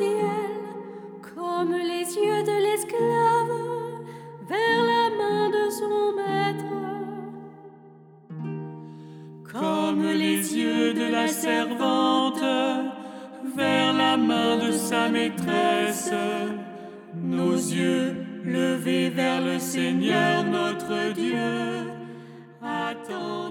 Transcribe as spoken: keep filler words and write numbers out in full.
ciel, comme les yeux de l'esclave vers la main de son maître. Comme les yeux de la servante vers la main de sa maîtresse, nos yeux levés vers le Seigneur notre Dieu, attendent